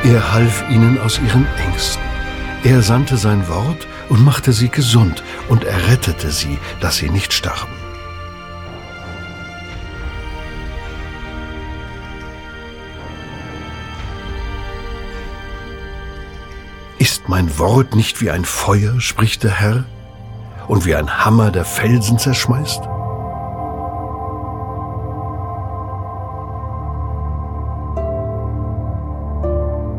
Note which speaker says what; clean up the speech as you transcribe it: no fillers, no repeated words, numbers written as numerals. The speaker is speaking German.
Speaker 1: Er half ihnen aus ihren Ängsten. Er sandte sein Wort und machte sie gesund und errettete sie, dass sie nicht starben. Ist mein Wort nicht wie ein Feuer, spricht der Herr, und wie ein Hammer, der Felsen zerschmeißt?